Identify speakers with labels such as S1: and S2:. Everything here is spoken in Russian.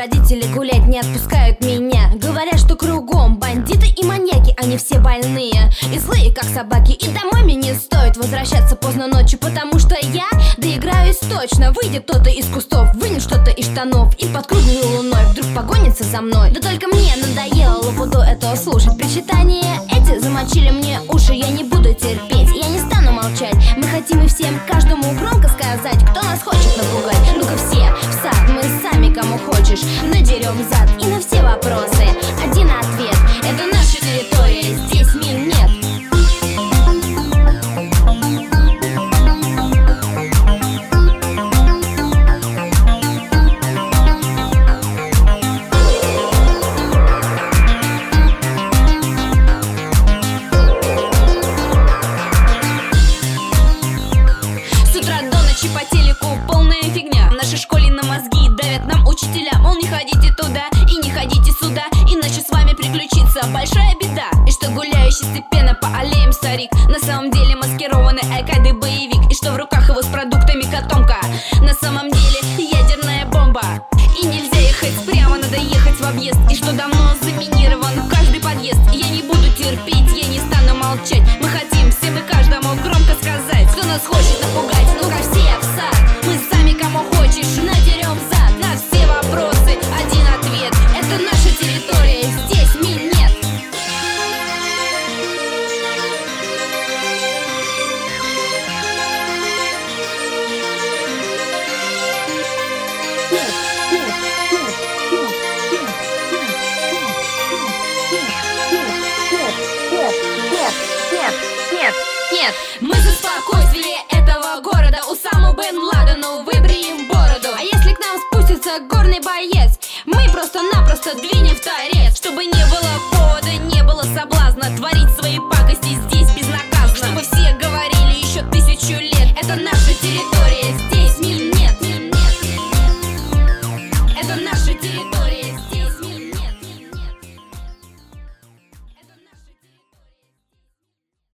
S1: родители гулять не отпускают меня. Говорят, что кругом бандиты и маньяки, они все больные и злые, как собаки. И домой мне не стоит возвращаться поздно ночью, потому что я доиграюсь точно. Выйдет кто-то из кустов, вынет что-то из штанов и под круглой луной вдруг погонится за мной. Да только мне надоело лабуду этого слушать. Причитания эти замочили мне уши. Я не буду терпеть, я не стану молчать. Мы хотим и всем, каждому громко сказать, кто нас хочет напугать. Ну-ка все в сад, мы сами кому хочешь надерем зад. И на все вопросы один ответ: это наша территория, здесь мин нет.
S2: По телеку полная фигня. В нашей школе на мозги давят нам учителя. Мол, не ходите туда и не ходите сюда, иначе с вами приключится большая беда. И что гуляющий степенно по аллеям старик на самом деле маскированный айкады боевик. И что в руках его с продуктами котомка на самом деле ядерная бомба. И нельзя ехать прямо, надо ехать в объезд. И что давно заминирован каждый подъезд. И я не буду терпеть, я не стану молчать. Мы хотим всем и каждому громко сказать, кто нас хочет напугать. Ну-ка все в сад, мы сами кому хочешь надерем зад. На все вопросы один ответ: это наша территория, здесь мин нет. Нет, мы за спокойствие этого города. Усаму Бен Ладену выбреем бороду. А если к нам спустится горный боец, мы просто-напросто двинем в торец. Чтобы не